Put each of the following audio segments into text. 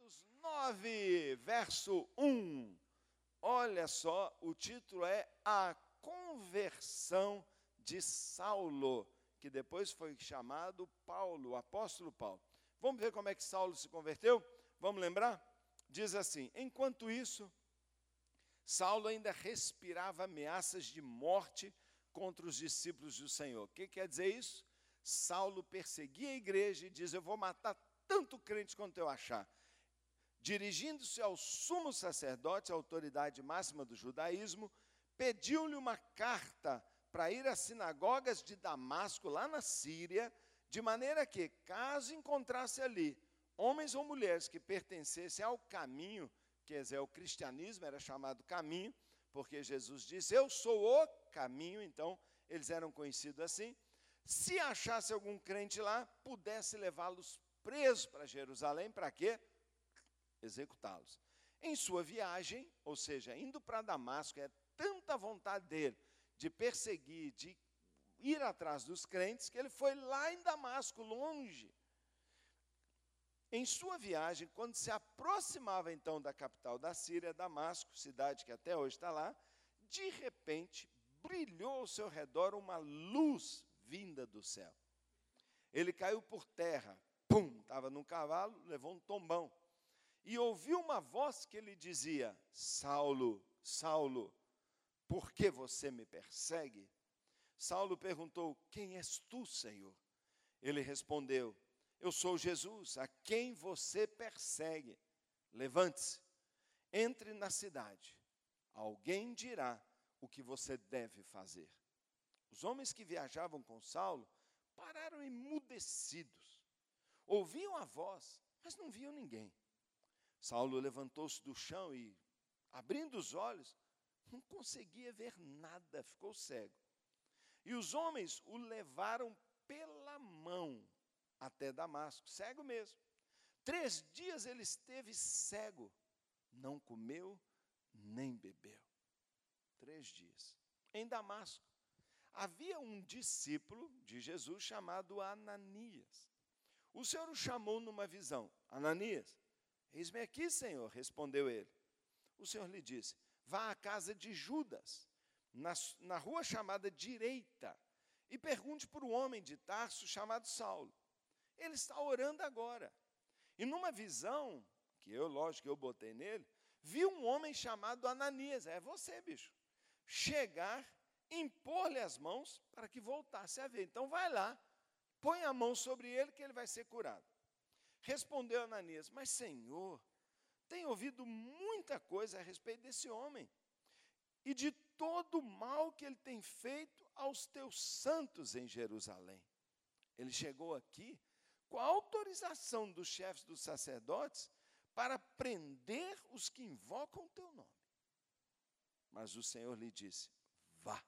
Atos 9, verso 1. Olha só, o título é A Conversão de Saulo, que depois foi chamado Paulo, o apóstolo Paulo. Vamos ver como é que Saulo se converteu? Vamos lembrar? Diz assim: enquanto isso, Saulo ainda respirava ameaças de morte contra os discípulos do Senhor. O que quer dizer isso? Saulo perseguia a igreja e diz: eu vou matar tanto crente quanto eu achar. Dirigindo-se ao sumo sacerdote, a autoridade máxima do judaísmo, pediu-lhe uma carta para ir às sinagogas de Damasco, lá na Síria, de maneira que, caso encontrasse ali homens ou mulheres que pertencessem ao caminho, quer dizer, o cristianismo era chamado caminho, porque Jesus disse, eu sou o caminho, então eles eram conhecidos assim. Se achasse algum crente lá, pudesse levá-los presos para Jerusalém, para quê? Executá-los. Em sua viagem, ou seja, indo para Damasco, é tanta vontade dele de perseguir, de ir atrás dos crentes, que ele foi lá em Damasco, longe. Em sua viagem, quando se aproximava então da capital da Síria, Damasco, cidade que até hoje está lá, de repente brilhou ao seu redor uma luz vinda do céu. Ele caiu por terra, pum, estava num cavalo, levou um tombão. E ouviu uma voz que lhe dizia, Saulo, Saulo, por que você me persegue? Saulo perguntou, quem és tu, Senhor? Ele respondeu, eu sou Jesus, a quem você persegue. Levante-se, entre na cidade. Alguém dirá o que você deve fazer. Os homens que viajavam com Saulo pararam emudecidos. Ouviam a voz, mas não viam ninguém. Saulo levantou-se do chão e, abrindo os olhos, não conseguia ver nada, ficou cego. E os homens o levaram pela mão até Damasco, cego mesmo. 3 dias ele esteve cego, não comeu nem bebeu. 3 dias. Em Damasco, havia um discípulo de Jesus chamado Ananias. O Senhor o chamou numa visão. Ananias, eis-me aqui, Senhor, respondeu ele. O Senhor lhe disse, vá à casa de Judas, na rua chamada Direita, e pergunte por um homem de Tarso chamado Saulo. Ele está orando agora. E numa visão, lógico que eu botei nele, vi um homem chamado Ananias, é você, bicho, chegar, impor-lhe as mãos para que voltasse a ver. Então vai lá, põe a mão sobre ele que ele vai ser curado. Respondeu Ananias, mas Senhor, tenho ouvido muita coisa a respeito desse homem e de todo o mal que ele tem feito aos teus santos em Jerusalém. Ele chegou aqui com a autorização dos chefes dos sacerdotes para prender os que invocam o teu nome. Mas o Senhor lhe disse, vá.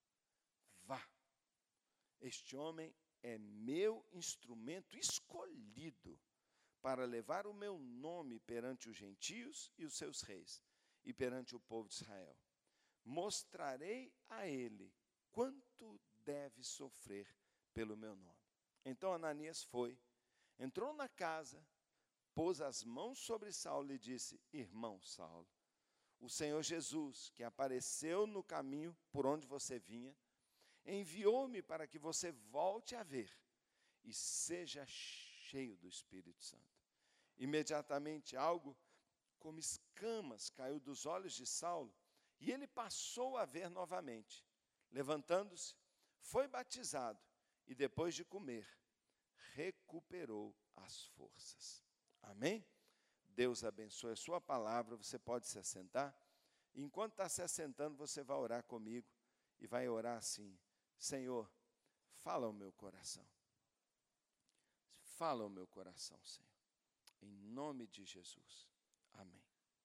Este homem é meu instrumento escolhido para levar o meu nome perante os gentios e os seus reis, e perante o povo de Israel. Mostrarei a ele quanto deve sofrer pelo meu nome. Então Ananias foi, entrou na casa, pôs as mãos sobre Saulo e disse, irmão Saulo, o Senhor Jesus, que apareceu no caminho por onde você vinha, enviou-me para que você volte a ver e seja cheio do Espírito Santo. Imediatamente algo como escamas caiu dos olhos de Saulo e ele passou a ver novamente. Levantando-se, foi batizado e depois de comer, recuperou as forças. Amém? Deus abençoe a sua palavra, você pode se assentar. Enquanto está se assentando, você vai orar comigo e vai orar assim, Senhor, fala ao meu coração. Fala ao meu coração, Senhor. Em nome de Jesus. Amém.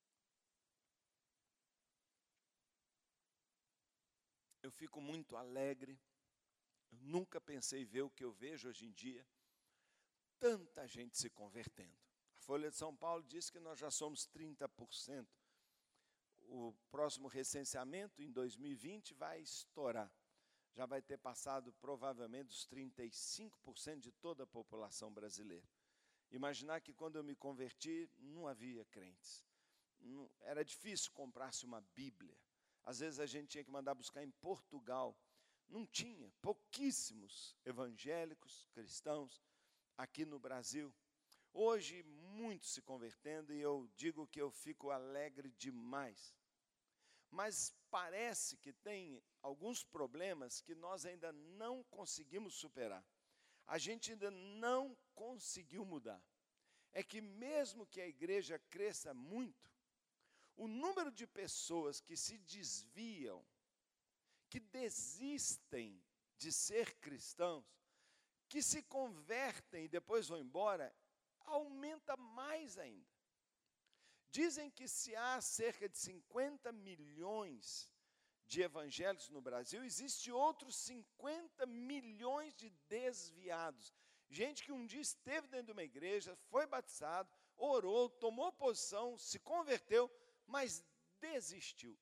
Eu fico muito alegre. Eu nunca pensei ver o que eu vejo hoje em dia. Tanta gente se convertendo. A Folha de São Paulo diz que nós já somos 30%. O próximo recenseamento, em 2020, vai estourar. Já vai ter passado, provavelmente, os 35% de toda a população brasileira. Imaginar que quando eu me converti, não havia crentes. Era difícil comprar-se uma Bíblia. Às vezes a gente tinha que mandar buscar em Portugal. Não tinha, pouquíssimos evangélicos, cristãos, aqui no Brasil. Hoje, muitos se convertendo, e eu digo que eu fico alegre demais. Mas parece que tem alguns problemas que nós ainda não conseguimos superar. A gente ainda não conseguiu mudar. É que mesmo que a igreja cresça muito, o número de pessoas que se desviam, que desistem de ser cristãos, que se convertem e depois vão embora, aumenta mais ainda. Dizem que se há cerca de 50 milhões de evangélicos no Brasil, existe outros 50 milhões de desviados. Gente que um dia esteve dentro de uma igreja, foi batizado, orou, tomou posição, se converteu, mas desistiu.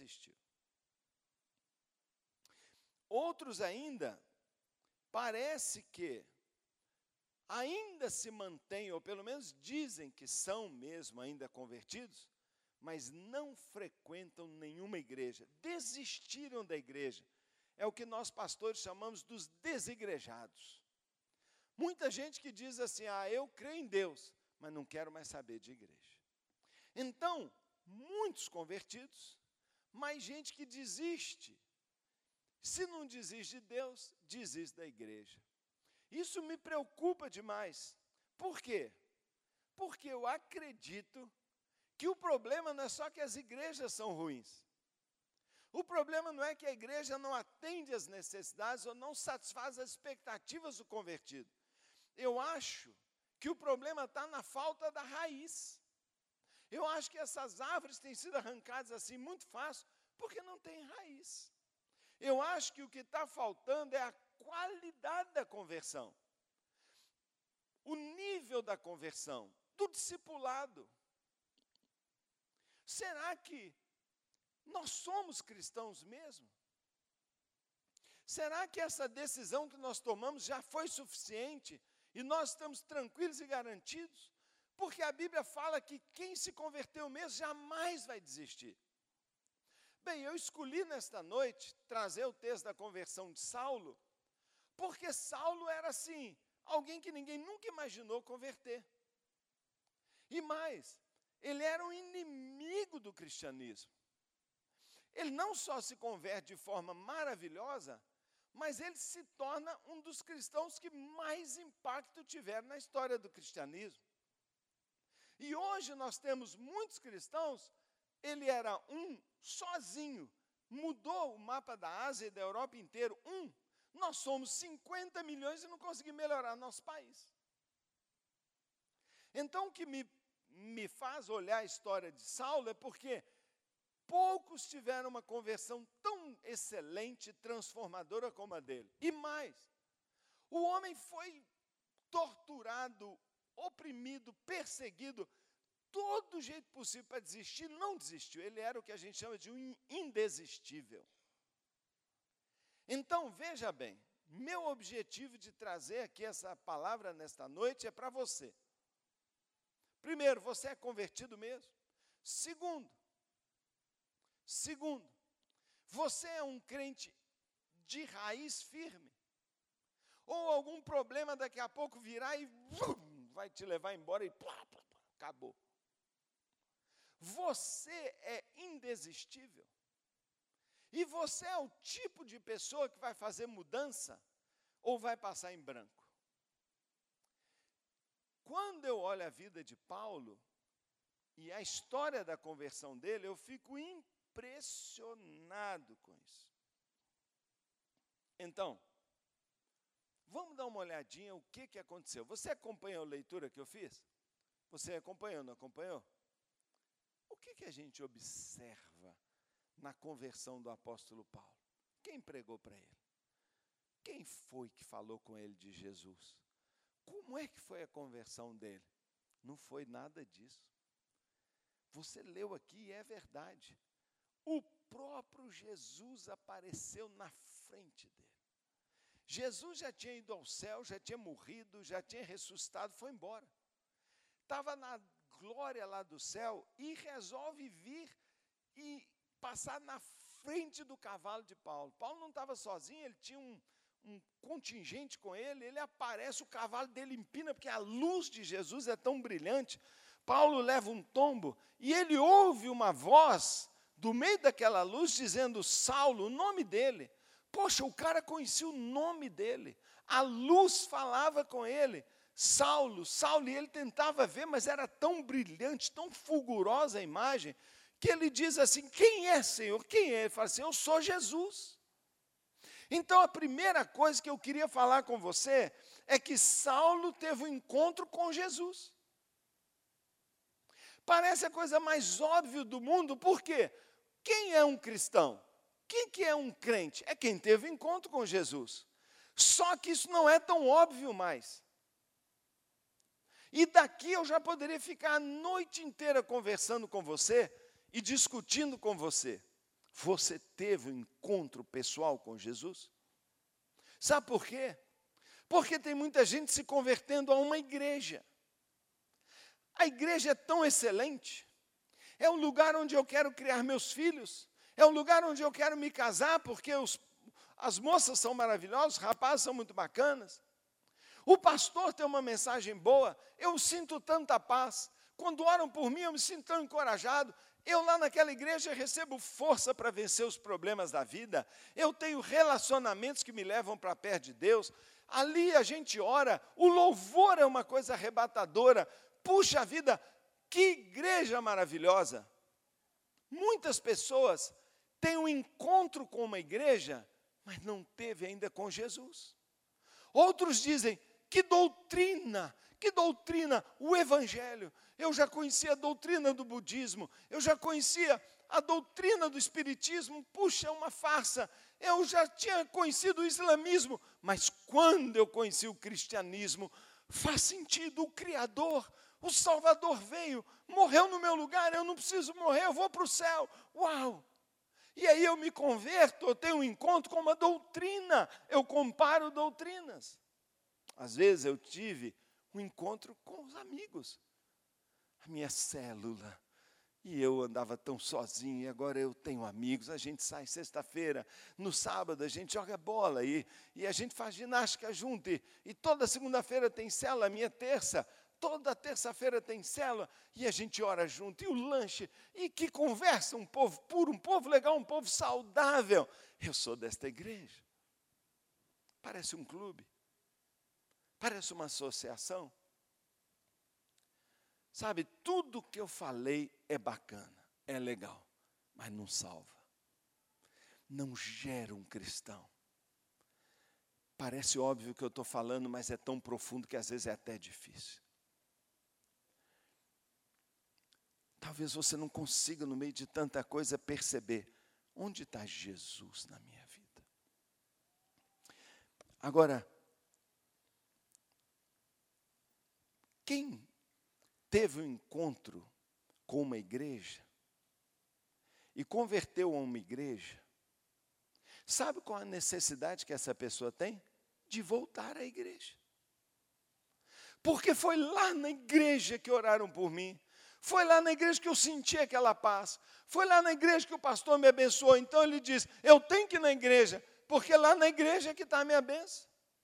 Outros ainda, parece que ainda se mantêm, ou pelo menos dizem que são mesmo ainda convertidos, mas não frequentam nenhuma igreja, desistiram da igreja. É o que nós pastores chamamos dos desigrejados. Muita gente que diz assim, eu creio em Deus, mas não quero mais saber de igreja. Então, muitos convertidos, mas gente que desiste. Se não desiste de Deus, desiste da igreja. Isso me preocupa demais. Por quê? Porque eu acredito que o problema não é só que as igrejas são ruins. O problema não é que a igreja não atende às necessidades ou não satisfaz as expectativas do convertido. Eu acho que o problema está na falta da raiz. Eu acho que essas árvores têm sido arrancadas assim muito fácil, porque não tem raiz. Eu acho que o que está faltando é a qualidade da conversão. O nível da conversão, do discipulado. Será que nós somos cristãos mesmo? Será que essa decisão que nós tomamos já foi suficiente e nós estamos tranquilos e garantidos? Porque a Bíblia fala que quem se converteu mesmo jamais vai desistir. Bem, eu escolhi nesta noite trazer o texto da conversão de Saulo, porque Saulo era assim, alguém que ninguém nunca imaginou converter. E mais, ele era um inimigo do cristianismo. Ele não só se converte de forma maravilhosa, mas ele se torna um dos cristãos que mais impacto tiveram na história do cristianismo. E hoje nós temos muitos cristãos, ele era um sozinho, mudou o mapa da Ásia e da Europa inteiro, Nós somos 50 milhões e não conseguimos melhorar nosso país. Então o que me faz olhar a história de Saulo é porque poucos tiveram uma conversão tão excelente, transformadora como a dele. E mais, o homem foi torturado, oprimido, perseguido, todo jeito possível para desistir, não desistiu. Ele era o que a gente chama de um indesistível. Então, veja bem, meu objetivo de trazer aqui essa palavra nesta noite é para você. Primeiro, você é convertido mesmo? Segundo, você é um crente de raiz firme? Ou algum problema daqui a pouco virá e vai te levar embora e acabou? Você é indesistível? E você é o tipo de pessoa que vai fazer mudança ou vai passar em branco? Quando eu olho a vida de Paulo e a história da conversão dele, eu fico impressionado com isso. Então, vamos dar uma olhadinha o que aconteceu. Você acompanhou a leitura que eu fiz? Você acompanhou, não acompanhou? O que a gente observa na conversão do apóstolo Paulo? Quem pregou para ele? Quem foi que falou com ele de Jesus? Como é que foi a conversão dele? Não foi nada disso. Você leu aqui e é verdade. O próprio Jesus apareceu na frente dele. Jesus já tinha ido ao céu, já tinha morrido, já tinha ressuscitado, foi embora. estava na glória lá do céu e resolve vir e passar na frente do cavalo de Paulo. Paulo não estava sozinho, ele tinha um contingente com ele, ele aparece, o cavalo dele empina, porque a luz de Jesus é tão brilhante. Paulo leva um tombo e ele ouve uma voz do meio daquela luz dizendo Saulo, o nome dele. Poxa, o cara conhecia o nome dele. A luz falava com ele. Saulo, Saulo, e ele tentava ver, mas era tão brilhante, tão fulgurosa a imagem, que ele diz assim, quem é, Senhor? Quem é? Ele fala assim, eu sou Jesus. Então, a primeira coisa que eu queria falar com você é que Saulo teve um encontro com Jesus. Parece a coisa mais óbvia do mundo, por quê? Quem é um cristão? Quem que é um crente? É quem teve encontro com Jesus. Só que isso não é tão óbvio mais. E daqui eu já poderia ficar a noite inteira conversando com você e discutindo com você. Você teve um encontro pessoal com Jesus? Sabe por quê? Porque tem muita gente se convertendo a uma igreja. A igreja é tão excelente. É um lugar onde eu quero criar meus filhos. É um lugar onde eu quero me casar, porque as moças são maravilhosas, os rapazes são muito bacanas. O pastor tem uma mensagem boa, eu sinto tanta paz. Quando oram por mim, eu me sinto tão encorajado. Eu lá naquela igreja recebo força para vencer os problemas da vida. Eu tenho relacionamentos que me levam para perto de Deus. Ali a gente ora, o louvor é uma coisa arrebatadora. Puxa vida, que igreja maravilhosa. Muitas pessoas têm um encontro com uma igreja, mas não teve ainda com Jesus. Outros dizem, que doutrina, o evangelho. Eu já conhecia a doutrina do budismo, eu já conhecia a doutrina do espiritismo, puxa, é uma farsa. Eu já tinha conhecido o islamismo, mas quando eu conheci o cristianismo, faz sentido, o Criador, o Salvador veio, morreu no meu lugar, eu não preciso morrer, eu vou para o céu. Uau! E aí eu me converto, eu tenho um encontro com uma doutrina, eu comparo doutrinas. Às vezes eu tive um encontro com os amigos, a minha célula, e eu andava tão sozinho, e agora eu tenho amigos, a gente sai sexta-feira, no sábado a gente joga bola, e a gente faz ginástica junto, e toda segunda-feira tem célula, a minha terça, toda terça-feira tem célula, e a gente ora junto, e o lanche, e que conversa, um povo puro, um povo legal, um povo saudável. Eu sou desta igreja. Parece um clube, parece uma associação. Sabe, tudo que eu falei é bacana, é legal, mas não salva. Não gera um cristão. Parece óbvio que eu estou falando, mas é tão profundo que às vezes é até difícil. Talvez você não consiga, no meio de tanta coisa, perceber onde está Jesus na minha vida. Agora, quem teve um encontro com uma igreja e converteu a uma igreja, sabe qual a necessidade que essa pessoa tem? De voltar à igreja. Porque foi lá na igreja que oraram por mim. Foi lá na igreja que eu senti aquela paz. Foi lá na igreja que o pastor me abençoou. Então ele diz, eu tenho que ir na igreja, porque lá na igreja que está a minha bênção.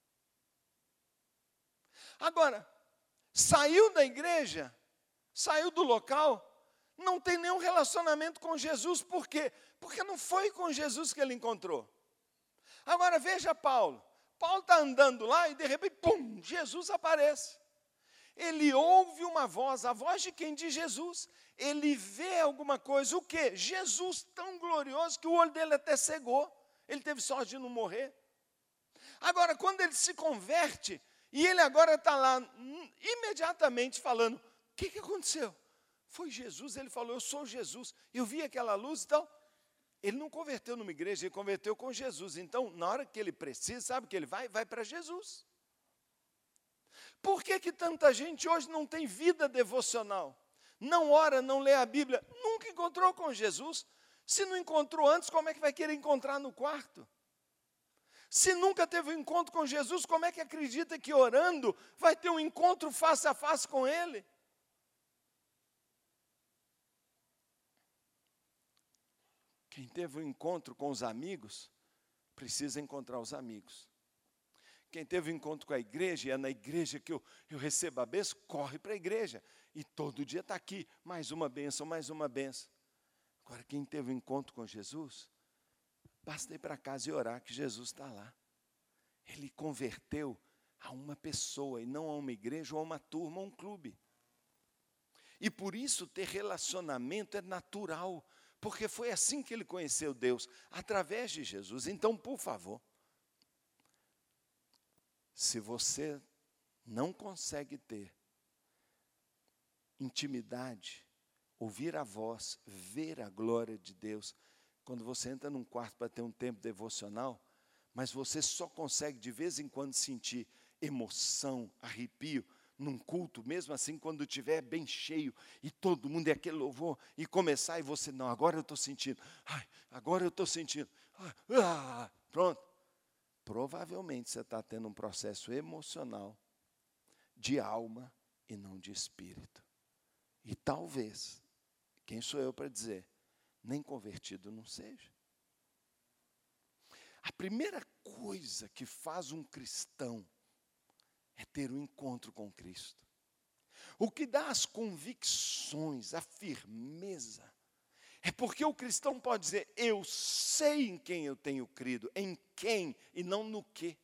Agora, saiu da igreja, saiu do local, não tem nenhum relacionamento com Jesus. Por quê? Porque não foi com Jesus que ele encontrou. Agora veja Paulo. Paulo está andando lá e de repente, pum, Jesus aparece. Ele ouve uma voz, a voz de quem? De Jesus. Ele vê alguma coisa, o quê? Jesus tão glorioso que o olho dele até cegou. Ele teve sorte de não morrer. Agora, quando ele se converte, e ele agora está lá, imediatamente falando, o que aconteceu? Foi Jesus, ele falou, eu sou Jesus. Eu vi aquela luz e tal. Ele não converteu numa igreja, ele converteu com Jesus. Então, na hora que ele precisa, sabe que ele vai para Jesus. Por que tanta gente hoje não tem vida devocional? Não ora, não lê a Bíblia, nunca encontrou com Jesus. Se não encontrou antes, como é que vai querer encontrar no quarto? Se nunca teve um encontro com Jesus, como é que acredita que orando vai ter um encontro face a face com Ele? Quem teve um encontro com os amigos, precisa encontrar os amigos. Quem teve um encontro com a igreja, e é na igreja que eu recebo a bênção, corre para a igreja. E todo dia está aqui, mais uma bênção, mais uma bênção. Agora, quem teve um encontro com Jesus, basta ir para casa e orar que Jesus está lá. Ele converteu a uma pessoa, e não a uma igreja, ou a uma turma, ou um clube. E por isso ter relacionamento é natural, porque foi assim que ele conheceu Deus, através de Jesus. Então, por favor, se você não consegue ter intimidade, ouvir a voz, ver a glória de Deus, quando você entra num quarto para ter um tempo devocional, mas você só consegue de vez em quando sentir emoção, arrepio, num culto, mesmo assim quando estiver bem cheio, e todo mundo é aquele louvor, e começar, e você, não, agora eu estou sentindo, agora eu estou sentindo, pronto. Provavelmente você está tendo um processo emocional, de alma e não de espírito. E talvez, quem sou eu para dizer, nem convertido não seja. A primeira coisa que faz um cristão é ter um encontro com Cristo. O que dá as convicções, a firmeza, é porque o cristão pode dizer, eu sei em quem eu tenho crido, em quem e não no quê.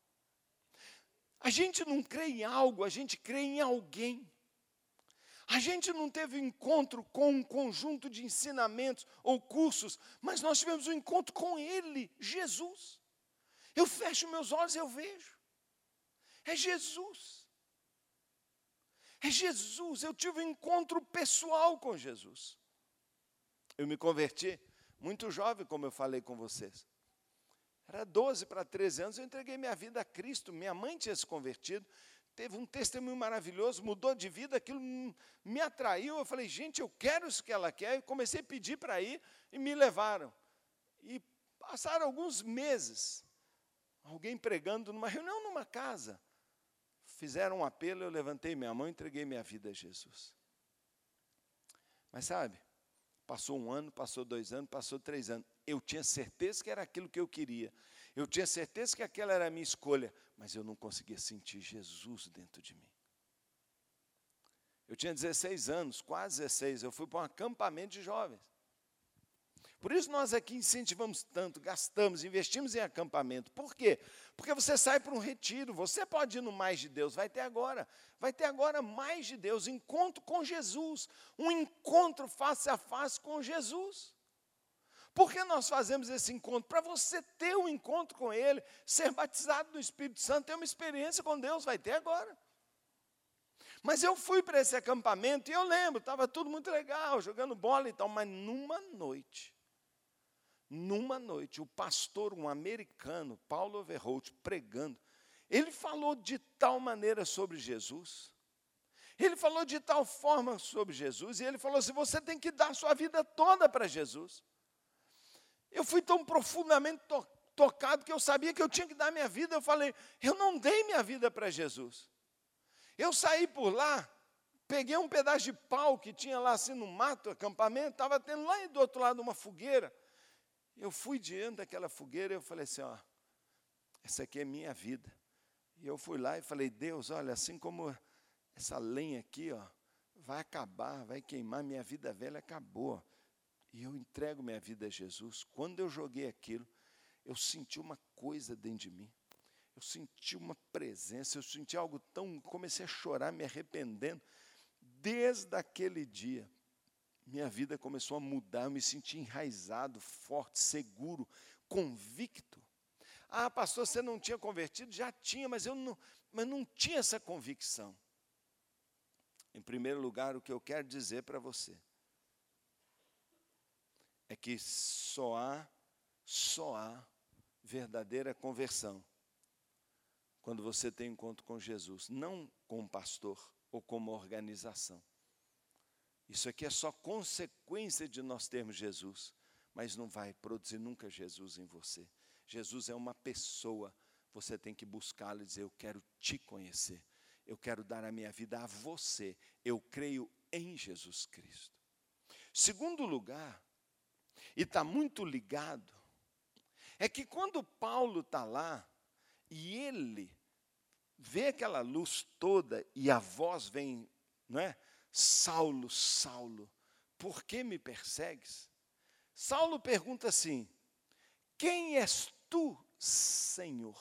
A gente não crê em algo, a gente crê em alguém. A gente não teve encontro com um conjunto de ensinamentos ou cursos, mas nós tivemos um encontro com Ele, Jesus. Eu fecho meus olhos e eu vejo. É Jesus. É Jesus. Eu tive um encontro pessoal com Jesus. Eu me converti muito jovem, como eu falei com vocês. Era 12 para 13 anos, eu entreguei minha vida a Cristo. Minha mãe tinha se convertido, teve um testemunho maravilhoso, mudou de vida, aquilo me atraiu. Eu falei, gente, eu quero isso que ela quer. Eu comecei a pedir para ir e me levaram. E passaram alguns meses, alguém pregando numa reunião, numa casa. Fizeram um apelo, eu levantei minha mão e entreguei minha vida a Jesus. Mas sabe, passou 1 ano, passou 2 anos, passou 3 anos. Eu tinha certeza que era aquilo que eu queria. Eu tinha certeza que aquela era a minha escolha. Mas eu não conseguia sentir Jesus dentro de mim. Eu tinha 16 anos, quase 16. Eu fui para um acampamento de jovens. Por isso nós aqui incentivamos tanto, gastamos, investimos em acampamento. Por quê? Porque você sai para um retiro, você pode ir no Mais de Deus, vai ter agora Mais de Deus, encontro com Jesus, um encontro face a face com Jesus. Por que nós fazemos esse encontro? Para você ter um encontro com Ele, ser batizado no Espírito Santo, ter uma experiência com Deus, vai ter agora. Mas eu fui para esse acampamento e eu lembro, estava tudo muito legal, jogando bola e tal, mas numa noite, o pastor, um americano, Paulo Overholt, pregando, ele falou de tal maneira sobre Jesus, ele falou de tal forma sobre Jesus, e ele falou assim, você tem que dar sua vida toda para Jesus. Eu fui tão profundamente tocado que eu sabia que eu tinha que dar minha vida. Eu falei, eu não dei minha vida para Jesus. Eu saí por lá, peguei um pedaço de pau que tinha lá assim no mato, acampamento, estava tendo lá do outro lado uma fogueira. Eu fui diante daquela fogueira e eu falei assim, ó, essa aqui é minha vida. E eu fui lá e falei, Deus, olha, assim como essa lenha aqui, ó, vai acabar, vai queimar, minha vida velha acabou. E eu entrego minha vida a Jesus. Quando eu joguei aquilo, eu senti uma coisa dentro de mim. Eu senti uma presença, eu senti algo tão... Comecei a chorar, me arrependendo. Desde aquele dia, minha vida começou a mudar. Eu me senti enraizado, forte, seguro, convicto. Ah, pastor, você não tinha convertido? Já tinha, mas não tinha essa convicção. Em primeiro lugar, o que eu quero dizer para você é que só há verdadeira conversão quando você tem encontro com Jesus, não com um pastor ou com uma organização. Isso aqui é só consequência de nós termos Jesus, mas não vai produzir nunca Jesus em você. Jesus é uma pessoa, você tem que buscá-lo e dizer, eu quero te conhecer, eu quero dar a minha vida a você, eu creio em Jesus Cristo. Segundo lugar, e está muito ligado, é que quando Paulo está lá, e ele vê aquela luz toda, e a voz vem, não é? Saulo, Saulo, por que me persegues? Saulo pergunta assim, quem és tu, Senhor?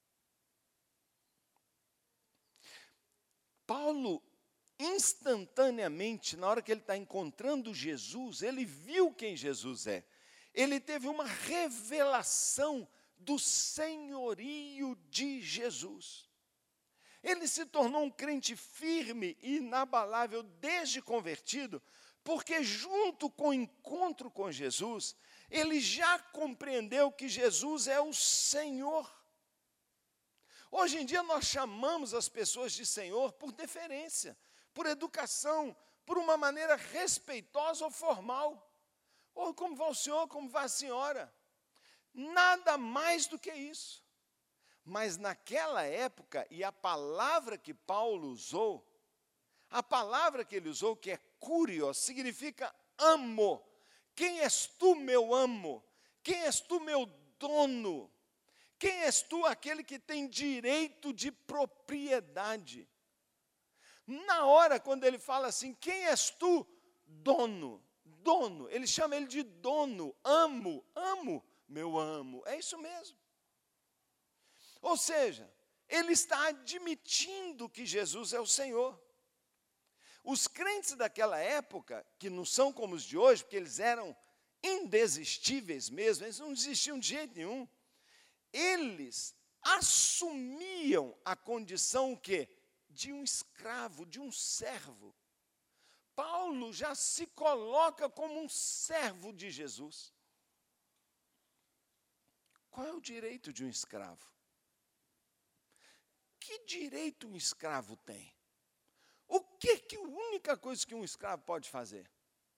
Paulo, instantaneamente, na hora que ele está encontrando Jesus, ele viu quem Jesus é. Ele teve uma revelação do senhorio de Jesus. Ele se tornou um crente firme e inabalável desde convertido, porque junto com o encontro com Jesus, ele já compreendeu que Jesus é o Senhor. Hoje em dia nós chamamos as pessoas de Senhor por deferência, por educação, por uma maneira respeitosa ou formal. Ou como vai o senhor, como vai a senhora. Nada mais do que isso. Mas naquela época, e a palavra que Paulo usou, a palavra que ele usou, que é curios, significa amo. Quem és tu, meu amo? Quem és tu, meu dono? Quem és tu, aquele que tem direito de propriedade? Na hora, quando ele fala assim, quem és tu? Dono, dono. Ele chama ele de dono, amo, meu amo. É isso mesmo. Ou seja, ele está admitindo que Jesus é o Senhor. Os crentes daquela época, que não são como os de hoje, porque eles eram indesistíveis mesmo, eles não desistiam de jeito nenhum, eles assumiam a condição o quê? De um escravo, de um servo. Paulo já se coloca como um servo de Jesus. Qual é o direito de um escravo? Que direito um escravo tem? A única coisa que um escravo pode fazer?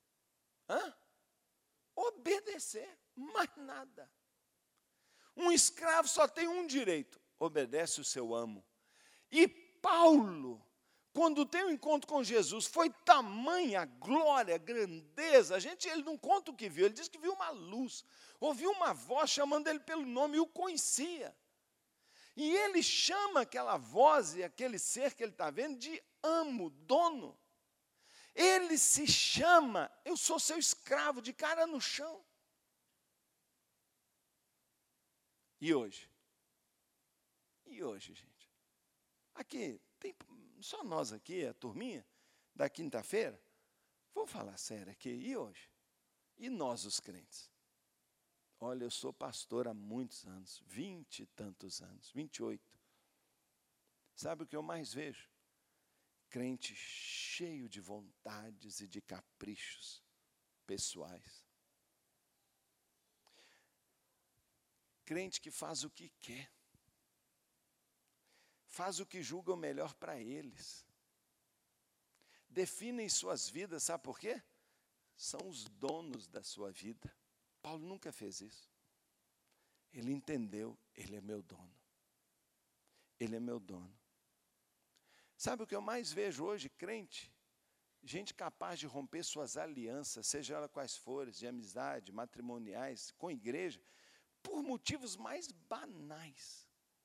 Obedecer, mais nada. Um escravo só tem um direito, obedece o seu amo. E Paulo, quando tem um encontro com Jesus, foi tamanha glória, grandeza, ele não conta o que viu, ele diz que viu uma luz, ouviu uma voz chamando ele pelo nome e o conhecia. E ele chama aquela voz e aquele ser que ele está vendo de amo, dono. Ele se chama, eu sou seu escravo, de cara no chão. E hoje? E hoje, gente? Aqui, tem só nós aqui, a turminha da quinta-feira. Vamos falar sério aqui, e hoje? E nós, os crentes? Olha, eu sou pastor há muitos anos, 20 e tantos anos, 28. Sabe o que eu mais vejo? Crente cheio de vontades e de caprichos pessoais. Crente que faz o que quer. Faz o que julga o melhor para eles. Definem suas vidas, sabe por quê? São os donos da sua vida. Paulo nunca fez isso. Ele entendeu, ele é meu dono. Ele é meu dono. Sabe o que eu mais vejo hoje, crente? Gente capaz de romper suas alianças, seja elas quais forem, de amizade, matrimoniais, com igreja, por motivos mais banais.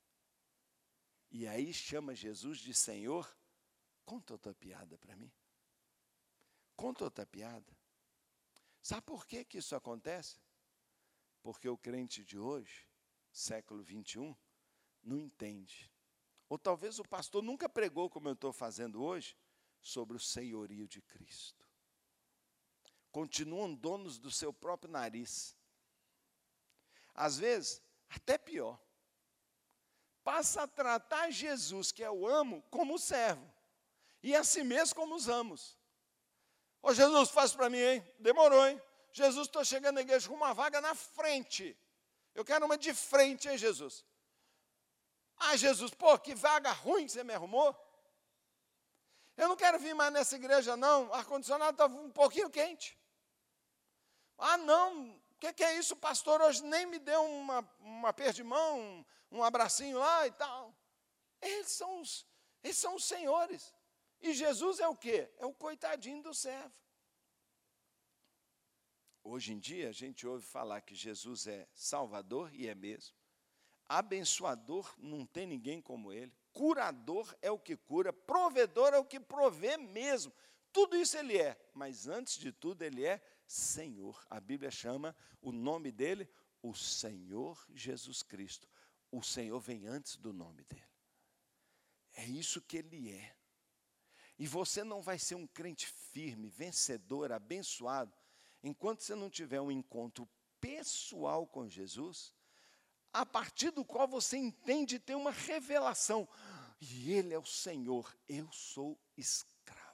E aí chama Jesus de Senhor. Conta outra piada para mim. Conta outra piada. Sabe por que isso acontece? Porque o crente de hoje, século 21, não entende. Ou talvez o pastor nunca pregou, como eu estou fazendo hoje, sobre o senhorio de Cristo. Continuam donos do seu próprio nariz. Às vezes, até pior. Passa a tratar Jesus, que é o amo, como servo. E a si mesmo como os amos. Ô Jesus, faz para mim, hein? Demorou, hein? Jesus, estou chegando na igreja com uma vaga na frente. Eu quero uma de frente, hein, Jesus? Ah, Jesus, pô, que vaga ruim que você me arrumou. Eu não quero vir mais nessa igreja, não. O ar-condicionado está um pouquinho quente. Ah, não, o que é isso, pastor? Hoje nem me deu uma aperto de mão, um abracinho lá e tal. Eles são os senhores. E Jesus é o quê? É o coitadinho do servo. Hoje em dia, a gente ouve falar que Jesus é Salvador, e é mesmo. Abençoador, não tem ninguém como Ele. Curador é o que cura, provedor é o que provê mesmo. Tudo isso Ele é, mas antes de tudo Ele é Senhor. A Bíblia chama o nome dEle o Senhor Jesus Cristo. O Senhor vem antes do nome dEle. É isso que Ele é. E você não vai ser um crente firme, vencedor, abençoado, enquanto você não tiver um encontro pessoal com Jesus, a partir do qual você entende e tem uma revelação. E Ele é o Senhor, eu sou escravo.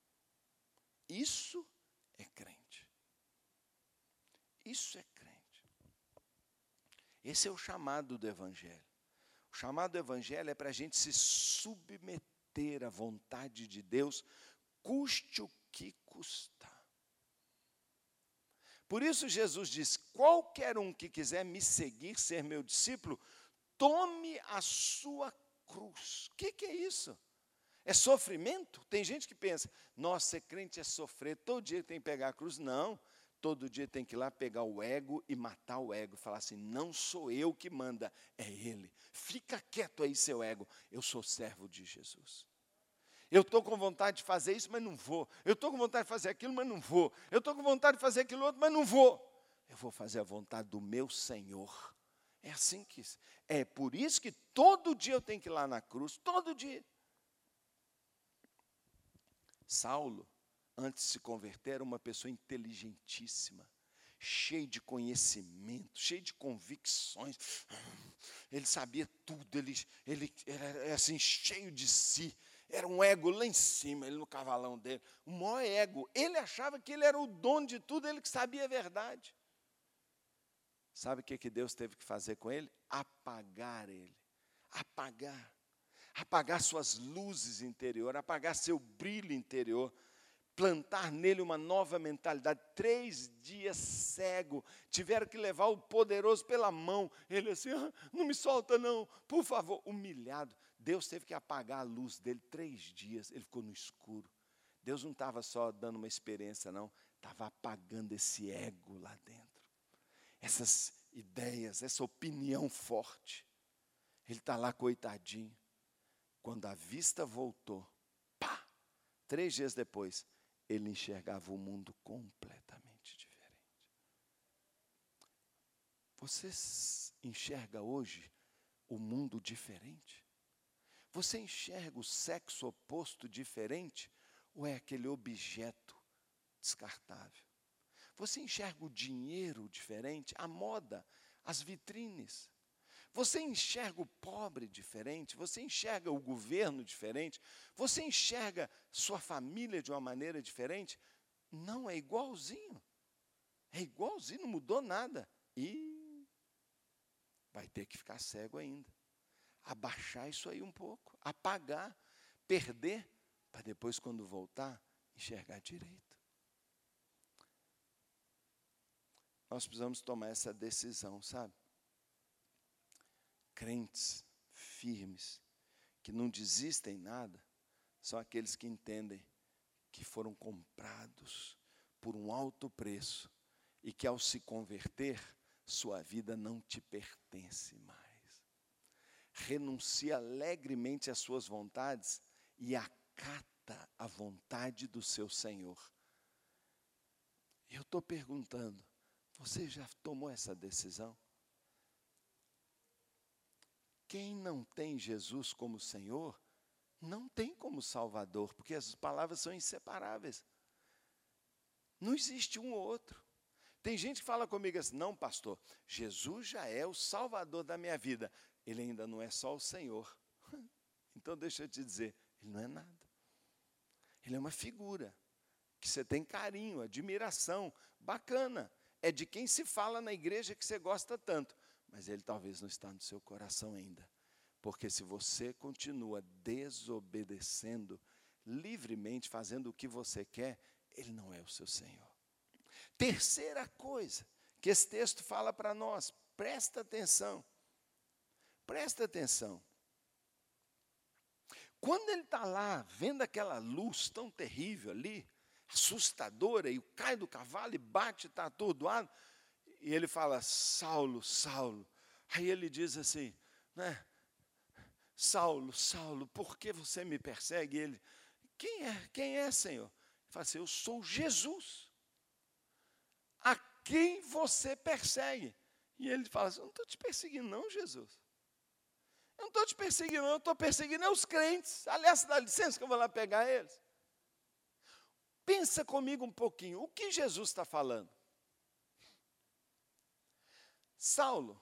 Isso é crente. Isso é crente. Esse é o chamado do Evangelho. O chamado do Evangelho é para a gente se submeter à vontade de Deus, custe o que custar. Por isso Jesus diz, qualquer um que quiser me seguir, ser meu discípulo, tome a sua cruz. O que é isso? É sofrimento? Tem gente que pensa, nossa, ser crente é sofrer, todo dia tem que pegar a cruz. Não, todo dia tem que ir lá pegar o ego e matar o ego. Falar assim, não sou eu que manda, é Ele. Fica quieto aí, seu ego, eu sou servo de Jesus. Eu estou com vontade de fazer isso, mas não vou. Eu estou com vontade de fazer aquilo, mas não vou. Eu estou com vontade de fazer aquilo outro, mas não vou. Eu vou fazer a vontade do meu Senhor. É assim que... É por isso que todo dia eu tenho que ir lá na cruz, todo dia. Saulo, antes de se converter, era uma pessoa inteligentíssima, cheio de conhecimento, cheio de convicções. Ele sabia tudo, ele era assim, cheio de si. Era um ego lá em cima, ele no cavalão dele. O maior ego. Ele achava que ele era o dono de tudo, ele que sabia a verdade. Sabe o que Deus teve que fazer com ele? Apagar ele. Apagar. Apagar suas luzes interiores, apagar seu brilho interior. Plantar nele uma nova mentalidade. 3 dias cego, tiveram que levar o poderoso pela mão. Ele assim, não me solta não, por favor. Humilhado. Deus teve que apagar a luz dele 3 dias, ele ficou no escuro. Deus não estava só dando uma experiência não, estava apagando esse ego lá dentro. Essas ideias, essa opinião forte. Ele está lá coitadinho. Quando a vista voltou, 3 dias depois, ele enxergava o mundo completamente diferente. Você enxerga hoje o mundo diferente? Você enxerga o sexo oposto diferente? Ou é aquele objeto descartável? Você enxerga o dinheiro diferente? A moda, as vitrines? Você enxerga o pobre diferente? Você enxerga o governo diferente? Você enxerga sua família de uma maneira diferente? Não, é igualzinho. É igualzinho, não mudou nada. E vai ter que ficar cego ainda. Abaixar isso aí um pouco, apagar, perder, para depois, quando voltar, enxergar direito. Nós precisamos tomar essa decisão, sabe? Crentes firmes, que não desistem nada, são aqueles que entendem que foram comprados por um alto preço e que ao se converter, sua vida não te pertence mais. Renuncia alegremente às suas vontades e acata a vontade do seu Senhor. Eu estou perguntando, você já tomou essa decisão? Quem não tem Jesus como Senhor, não tem como Salvador, porque as palavras são inseparáveis. Não existe um ou outro. Tem gente que fala comigo assim, não pastor, Jesus já é o Salvador da minha vida. Ele ainda não é só o Senhor. Então deixa eu te dizer, ele não é nada. Ele é uma figura, que você tem carinho, admiração, bacana. É de quem se fala na igreja que você gosta tanto. Mas ele talvez não está no seu coração ainda. Porque se você continua desobedecendo, livremente, fazendo o que você quer, ele não é o seu Senhor. Terceira coisa que esse texto fala para nós, presta atenção. Presta atenção. Quando ele está lá, vendo aquela luz tão terrível ali, assustadora, e cai do cavalo e bate, está atordoado. E ele fala, Saulo, Saulo. Aí ele diz assim, né? Saulo, Saulo, por que você me persegue? Ele, quem é, Senhor? Ele fala assim, eu sou Jesus, a quem você persegue. E ele fala assim, eu não estou te perseguindo não, Jesus. Eu não estou te perseguindo não, eu estou perseguindo os crentes. Aliás, dá licença que eu vou lá pegar eles. Pensa comigo um pouquinho, o que Jesus está falando? Saulo,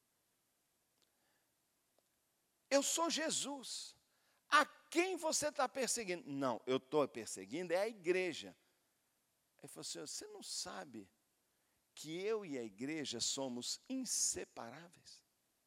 eu sou Jesus, a quem você está perseguindo? Não, eu estou perseguindo é a igreja. Ele falou assim, você não sabe que eu e a igreja somos inseparáveis?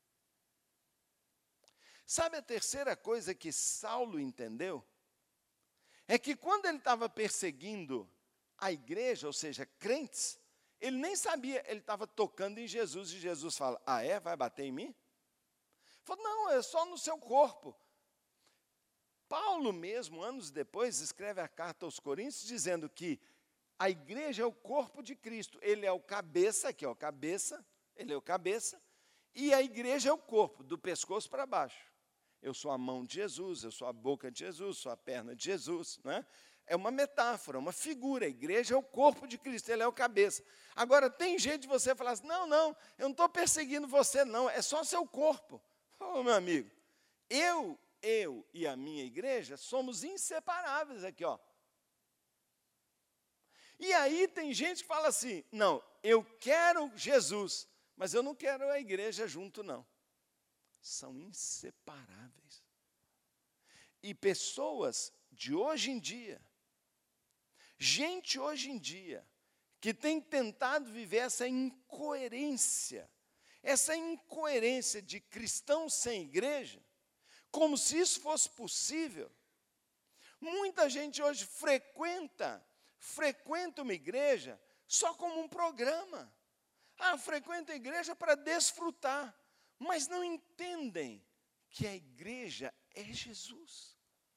Sabe a terceira coisa que Saulo entendeu? É que quando ele estava perseguindo a igreja, ou seja, crentes, ele nem sabia, ele estava tocando em Jesus, e Jesus fala, vai bater em mim? Ele falou, não, é só no seu corpo. Paulo mesmo, anos depois, escreve a carta aos Coríntios, dizendo que a igreja é o corpo de Cristo, ele é o cabeça, aqui ó, cabeça, ele é o cabeça, e a igreja é o corpo, do pescoço para baixo. Eu sou a mão de Jesus, eu sou a boca de Jesus, sou a perna de Jesus, não é? É uma metáfora, uma figura. A igreja é o corpo de Cristo, ele é o cabeça. Agora, tem jeito de você falar assim, não, eu não estou perseguindo você, não, é só seu corpo. Ô, meu amigo, eu e a minha igreja somos inseparáveis aqui, ó. E aí tem gente que fala assim, não, eu quero Jesus, mas eu não quero a igreja junto, não. São inseparáveis. E pessoas de hoje em dia, gente hoje em dia, que tem tentado viver essa incoerência de cristão sem igreja, como se isso fosse possível. Muita gente hoje frequenta uma igreja só como um programa. Frequenta a igreja para desfrutar, mas não entendem que a igreja é Jesus.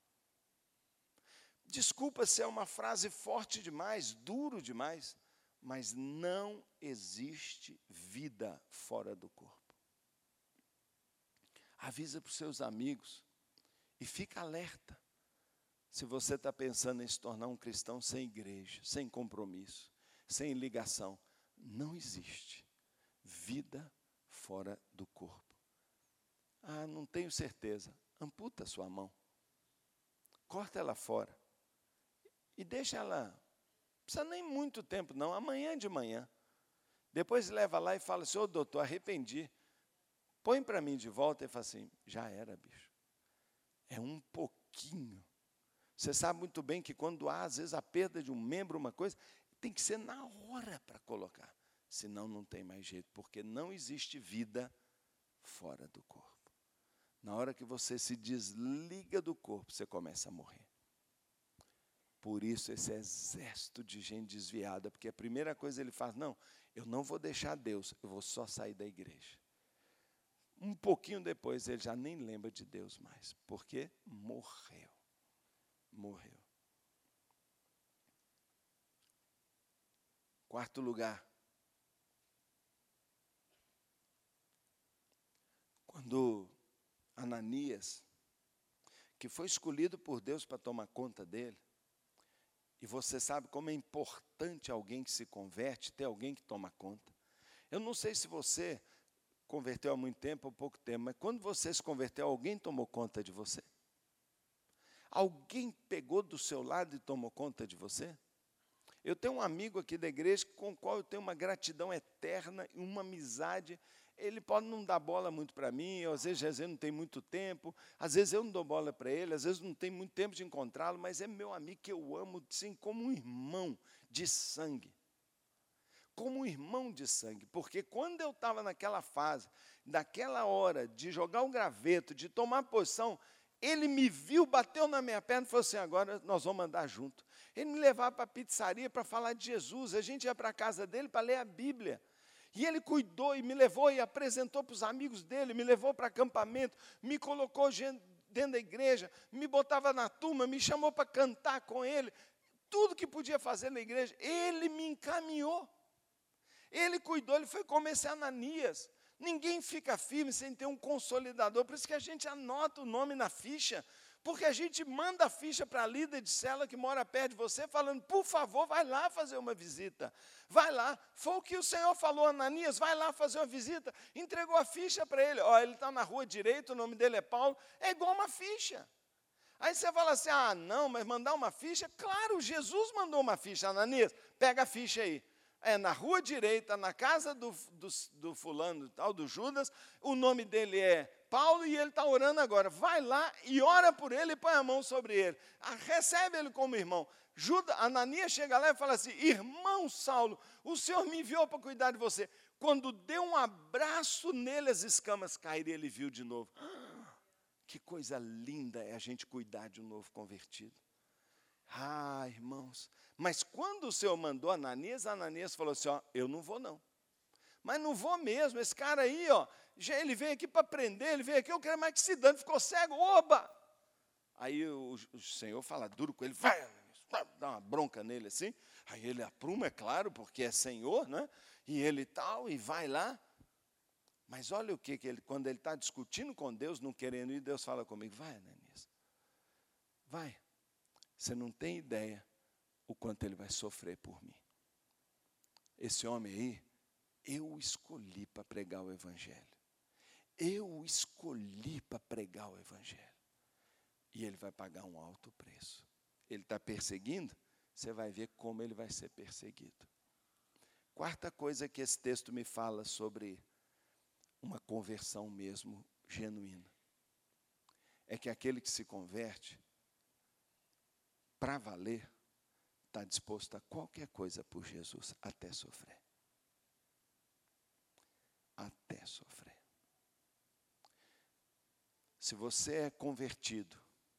Desculpa se é uma frase forte demais, duro demais, mas não existe vida fora do corpo. Avisa para os seus amigos e fica alerta se você está pensando em se tornar um cristão sem igreja, sem compromisso, sem ligação. Não existe vida fora do corpo. Não tenho certeza. Amputa a sua mão. Corta ela fora. E deixa ela, não precisa nem muito tempo não, amanhã de manhã. Depois leva lá e fala assim, doutor, arrependi. Põe para mim de volta e fala assim, já era, bicho. É um pouquinho. Você sabe muito bem que quando há, às vezes, a perda de um membro, uma coisa, tem que ser na hora para colocar. Senão não tem mais jeito, porque não existe vida fora do corpo. Na hora que você se desliga do corpo, você começa a morrer. Por isso esse exército de gente desviada, porque a primeira coisa ele faz, não, eu não vou deixar Deus, eu vou só sair da igreja. Um pouquinho depois ele já nem lembra de Deus mais, porque morreu. Quarto lugar. Quando Ananias, que foi escolhido por Deus para tomar conta dele, e você sabe como é importante alguém que se converte, ter alguém que toma conta. Eu não sei se você converteu há muito tempo ou pouco tempo, mas quando você se converteu, alguém tomou conta de você? Alguém pegou do seu lado e tomou conta de você? Eu tenho um amigo aqui da igreja com o qual eu tenho uma gratidão eterna e uma amizade. Ele pode não dar bola muito para mim, às vezes não tem muito tempo, às vezes eu não dou bola para ele, às vezes não tem muito tempo de encontrá-lo, mas é meu amigo que eu amo, sim, como um irmão de sangue. Como um irmão de sangue, porque quando eu estava naquela fase, naquela hora de jogar o graveto, de tomar posição, ele me viu, bateu na minha perna e falou assim, agora nós vamos andar junto. Ele me levava para a pizzaria para falar de Jesus, a gente ia para a casa dele para ler a Bíblia. E ele cuidou e me levou e apresentou para os amigos dele, me levou para acampamento, me colocou dentro da igreja, me botava na turma, me chamou para cantar com ele. tudo que podia fazer na igreja, ele me encaminhou. Ele cuidou, ele foi como esse Ananias. Ninguém fica firme sem ter um consolidador, por isso que a gente anota o nome na ficha, porque a gente manda a ficha para a líder de célula que mora perto de você, falando, por favor, vai lá fazer uma visita. Vai lá. Foi o que o Senhor falou, Ananias, vai lá fazer uma visita. Entregou a ficha para ele. Ó, ele está na rua direita, o nome dele é Paulo. É igual uma ficha. Aí você fala assim, não, mas mandar uma ficha? Claro, Jesus mandou uma ficha. Ananias, pega a ficha aí. É na rua direita, na casa do fulano, tal, do Judas, o nome dele é Paulo e ele está orando agora. Vai lá e ora por ele e põe a mão sobre ele. Recebe ele como irmão. Ananias chega lá e fala assim, irmão Saulo, o Senhor me enviou para cuidar de você. Quando deu um abraço nele, as escamas caíram e ele viu de novo. Que coisa linda é a gente cuidar de um novo convertido. Irmãos, mas quando o Senhor mandou Ananias falou assim, eu não vou não. Mas não vou mesmo, esse cara aí, ele veio aqui para prender, ele veio aqui, eu quero mais que se dane, ficou cego, oba! Aí o Senhor fala duro com ele, vai, dá uma bronca nele assim, aí ele apruma, é claro, porque é Senhor, né? E ele tal, e vai lá. Mas olha o que ele, quando ele está discutindo com Deus, não querendo ir, Deus fala comigo, vai, Ananias, vai. Você não tem ideia o quanto ele vai sofrer por mim. Esse homem aí, eu escolhi para pregar o Evangelho. Eu escolhi para pregar o Evangelho. E ele vai pagar um alto preço. Ele está perseguindo, você vai ver como ele vai ser perseguido. Quarta coisa que esse texto me fala sobre uma conversão mesmo genuína. É que aquele que se converte, para valer, está disposto a qualquer coisa por Jesus, até sofrer. Até sofrer. Se você é convertido,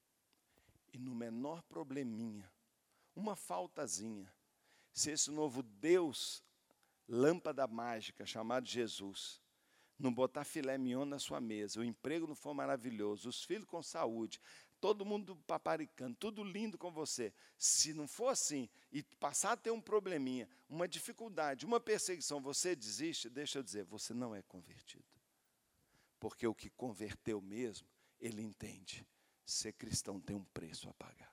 e no menor probleminha, uma faltazinha, se esse novo Deus, lâmpada mágica, chamado Jesus, não botar filé mignon na sua mesa, o emprego não for maravilhoso, os filhos com saúde, todo mundo paparicando, tudo lindo com você. Se não for assim, e passar a ter um probleminha, uma dificuldade, uma perseguição, você desiste, deixa eu dizer, você não é convertido. Porque o que converteu mesmo, ele entende, ser cristão tem um preço a pagar.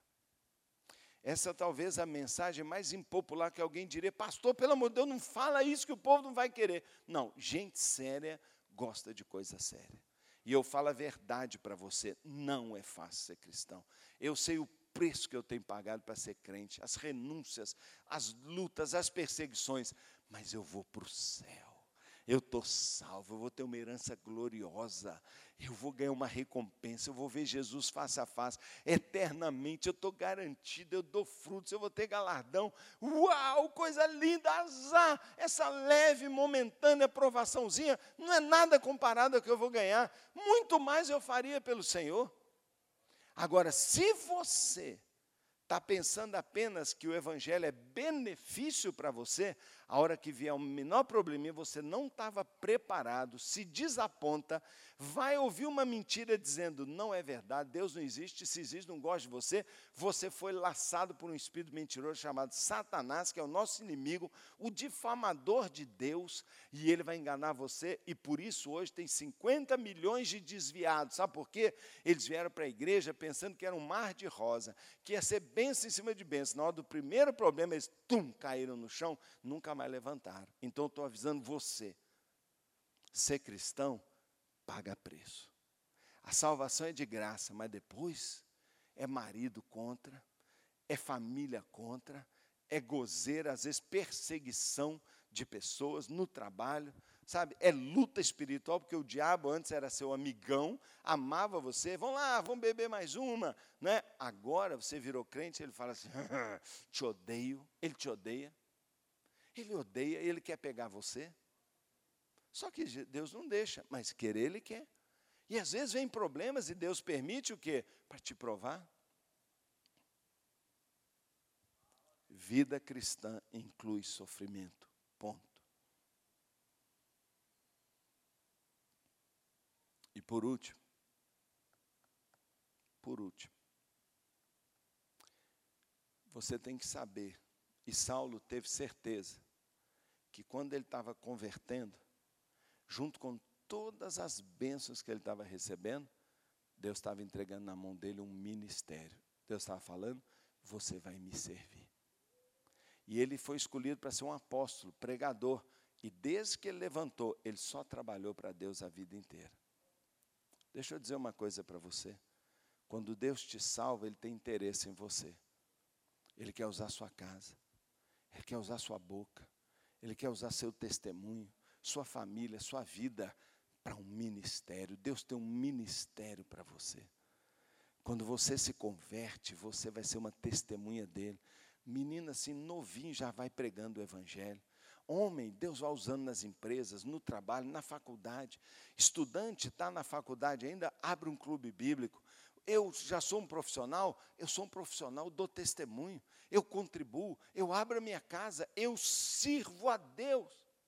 Essa talvez a mensagem mais impopular que alguém diria, pastor, pelo amor de Deus, não fala isso que o povo não vai querer. Não, gente séria gosta de coisa séria. E eu falo a verdade para você, não é fácil ser cristão. Eu sei o preço que eu tenho pagado para ser crente, as renúncias, as lutas, as perseguições, mas eu vou para o céu. Eu estou salvo, eu vou ter uma herança gloriosa, eu vou ganhar uma recompensa, eu vou ver Jesus face a face, eternamente, eu estou garantido, eu dou frutos, eu vou ter galardão. Uau, coisa linda, azar, essa leve, momentânea provaçãozinha, não é nada comparado ao que eu vou ganhar, muito mais eu faria pelo Senhor. Agora, se você está pensando apenas que o Evangelho é benefício para você, a hora que vier um menor probleminha, você não estava preparado, se desaponta, vai ouvir uma mentira dizendo, não é verdade, Deus não existe, se existe, não gosta de você, você foi laçado por um espírito mentiroso chamado Satanás, que é o nosso inimigo, o difamador de Deus, e ele vai enganar você, e por isso hoje tem 50 milhões de desviados, sabe por quê? Eles vieram para a igreja pensando que era um mar de rosa, que ia ser bênção em cima de bênção, na hora do primeiro problema, eles caíram no chão, nunca mais levantaram. Então eu estou avisando você, ser cristão paga preço. A salvação é de graça, mas depois é marido contra, é família contra, é gozeira, às vezes perseguição de pessoas no trabalho, sabe? É luta espiritual, porque o diabo antes era seu amigão, amava você, vamos lá, vamos beber mais uma, né? Agora você virou crente, ele fala assim, te odeio, ele te odeia. Ele odeia, ele quer pegar você. Só que Deus não deixa, mas querer ele quer. E às vezes vem problemas e Deus permite o quê? Para te provar. Vida cristã inclui sofrimento, ponto. E por último, Você tem que saber, e Saulo teve certeza, que quando ele estava convertendo, junto com todas as bênçãos que ele estava recebendo, Deus estava entregando na mão dele um ministério. Deus estava falando, você vai me servir. E ele foi escolhido para ser um apóstolo, pregador. E desde que ele levantou, ele só trabalhou para Deus a vida inteira. Deixa eu dizer uma coisa para você. Quando Deus te salva, Ele tem interesse em você. Ele quer usar sua casa. Ele quer usar sua boca. Ele quer usar seu testemunho, sua família, sua vida para um ministério. Deus tem um ministério para você. Quando você se converte, você vai ser uma testemunha dele. Menina assim, novinho, já vai pregando o evangelho. Homem, Deus vai usando nas empresas, no trabalho, na faculdade. Estudante, está na faculdade ainda, abre um clube bíblico. Eu já sou um profissional, eu sou um profissional, dou testemunho. Eu contribuo, eu abro a minha casa, eu sirvo a Deus.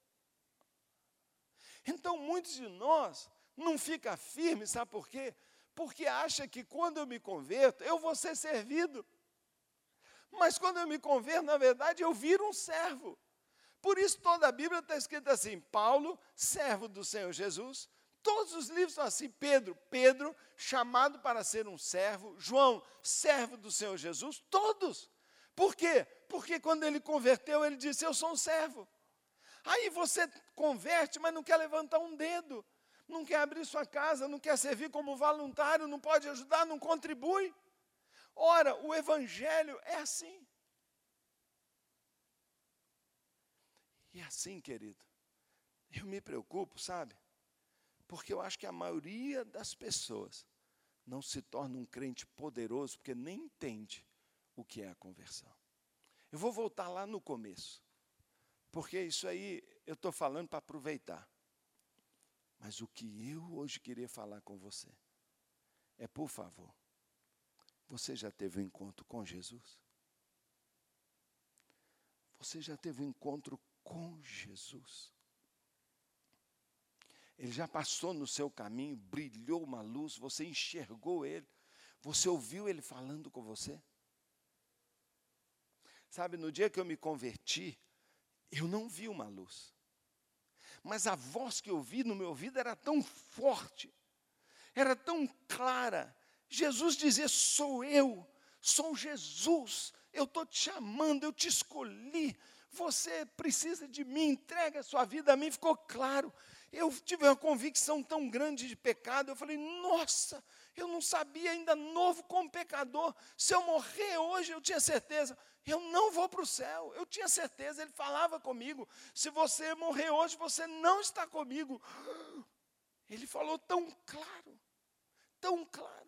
Então, muitos de nós não ficam firmes, sabe por quê? Porque acha que quando eu me converto, eu vou ser servido. Mas quando eu me converto, na verdade, eu viro um servo. Por isso toda a Bíblia está escrita assim, Paulo, servo do Senhor Jesus. Todos os livros estão assim, Pedro, chamado para ser um servo. João, servo do Senhor Jesus. Todos. Por quê? Porque quando ele converteu, ele disse, eu sou um servo. Aí você converte, mas não quer levantar um dedo. Não quer abrir sua casa, não quer servir como voluntário, não pode ajudar, não contribui. Ora, o evangelho é assim. E assim, querido, eu me preocupo, sabe? Porque eu acho que a maioria das pessoas não se torna um crente poderoso porque nem entende o que é a conversão. Eu vou voltar lá no começo, porque isso aí eu estou falando para aproveitar. Mas o que eu hoje queria falar com você é, por favor, você já teve um encontro com Jesus? Você já teve um encontro com Jesus? Ele já passou no seu caminho, brilhou uma luz, você enxergou Ele, você ouviu Ele falando com você? Sabe, no dia que eu me converti, eu não vi uma luz. Mas a voz que eu ouvi no meu ouvido era tão forte, era tão clara. Jesus dizia, sou eu, sou Jesus, eu estou te chamando, eu te escolhi. Você precisa de mim, entrega a sua vida a mim, ficou claro. Eu tive uma convicção tão grande de pecado, eu falei, nossa, eu não sabia ainda novo como pecador. Se eu morrer hoje, eu tinha certeza, eu não vou para o céu. Eu tinha certeza, ele falava comigo, se você morrer hoje, você não está comigo. Ele falou tão claro, tão claro.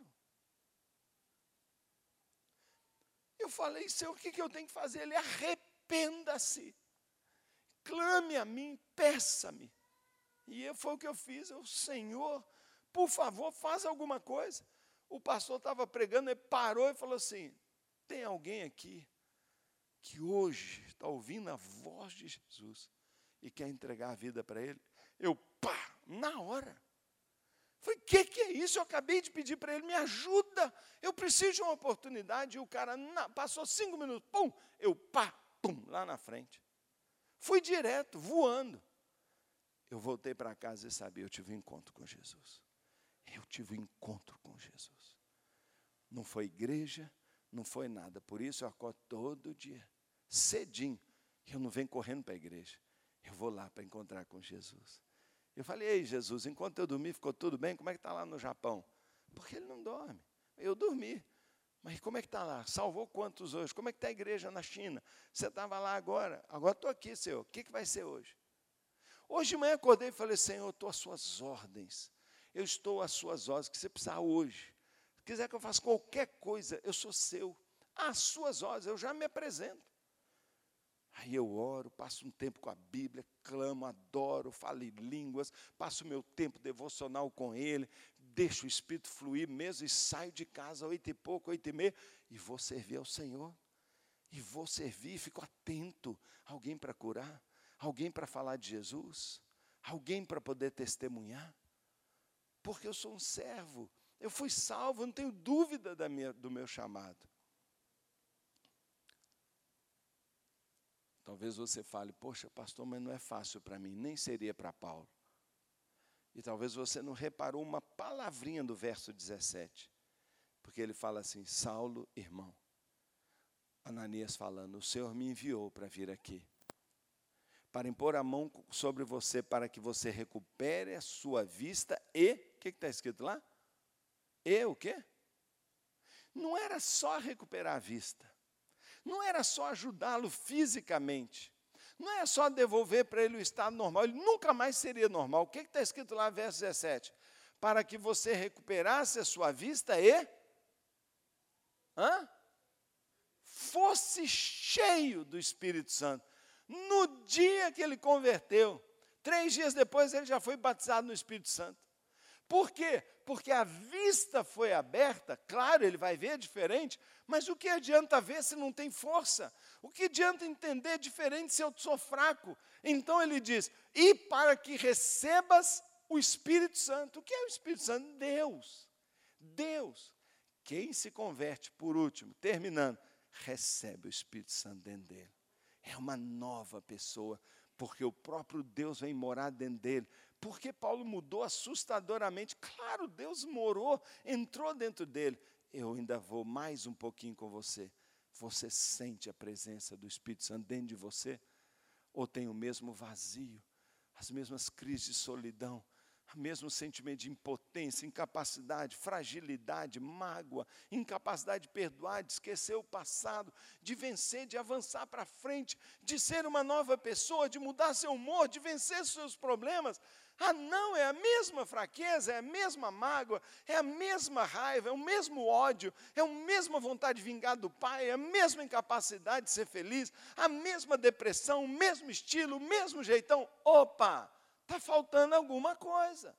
Eu falei, Senhor, o que eu tenho que fazer? Ele, arrependa-se, clame a mim, peça-me. E foi o que eu fiz, Senhor, por favor, faça alguma coisa. O pastor estava pregando, ele parou e falou assim, tem alguém aqui que hoje está ouvindo a voz de Jesus e quer entregar a vida para Ele? Eu, na hora. Falei, que é isso? Eu acabei de pedir para ele, me ajuda, eu preciso de uma oportunidade. E o cara passou 5 minutos, eu lá na frente. Fui direto, voando. Eu voltei para casa e sabia, eu tive um encontro com Jesus. Eu tive um encontro com Jesus. Não foi igreja, não foi nada. Por isso eu acordo todo dia, cedinho. Eu não venho correndo para a igreja. Eu vou lá para encontrar com Jesus. Eu falei, ei Jesus, enquanto eu dormi, ficou tudo bem? Como é que está lá no Japão? Porque ele não dorme. Eu dormi. Mas como é que está lá? Salvou quantos hoje? Como é que está a igreja na China? Você estava lá agora estou aqui, Senhor. O que vai ser hoje? Hoje de manhã acordei e falei, Senhor, eu estou às suas ordens. Eu estou às suas ordens, que você precisar hoje. Se quiser que eu faça qualquer coisa, eu sou seu. Às suas ordens, eu já me apresento. Aí eu oro, passo um tempo com a Bíblia, clamo, adoro, falo em línguas, passo o meu tempo devocional com Ele, deixo o Espírito fluir mesmo e saio de casa 8 e pouco, 8 e meia, e vou servir ao Senhor. E vou servir, fico atento. Alguém para curar, alguém para falar de Jesus, alguém para poder testemunhar. Porque eu sou um servo, eu fui salvo, eu não tenho dúvida do meu chamado. Talvez você fale, poxa, pastor, mas não é fácil para mim, nem seria para Paulo. E talvez você não reparou uma palavrinha do verso 17. Porque ele fala assim, Saulo, irmão. Ananias falando, o Senhor me enviou para vir aqui. Para impor a mão sobre você, para que você recupere a sua vista e... O que está escrito lá? E o quê? Não era só recuperar a vista. Não era só ajudá-lo fisicamente. Não é só devolver para ele o estado normal. Ele nunca mais seria normal. O que está escrito lá, verso 17? Para que você recuperasse a sua vista e... fosse cheio do Espírito Santo. No dia que ele converteu, 3 dias depois ele já foi batizado no Espírito Santo. Por quê? Porque a vista foi aberta, claro, ele vai ver diferente, mas o que adianta ver se não tem força? O que adianta entender diferente se eu sou fraco? Então ele diz, e para que recebas o Espírito Santo. O que é o Espírito Santo? Deus. Deus. Quem se converte, por último, terminando, recebe o Espírito Santo dentro dele. É uma nova pessoa, porque o próprio Deus vem morar dentro dele. Por que Paulo mudou assustadoramente? Claro, Deus morou, entrou dentro dele. Eu ainda vou mais um pouquinho com você. Você sente a presença do Espírito Santo dentro de você? Ou tem o mesmo vazio, as mesmas crises de solidão, o mesmo sentimento de impotência, incapacidade, fragilidade, mágoa, incapacidade de perdoar, de esquecer o passado, de vencer, de avançar para frente, de ser uma nova pessoa, de mudar seu humor, de vencer seus problemas? Ah, não, é a mesma fraqueza, é a mesma mágoa, é a mesma raiva, é o mesmo ódio, é a mesma vontade de vingar do pai, é a mesma incapacidade de ser feliz, a mesma depressão, o mesmo estilo, o mesmo jeitão. Opa! Está faltando alguma coisa.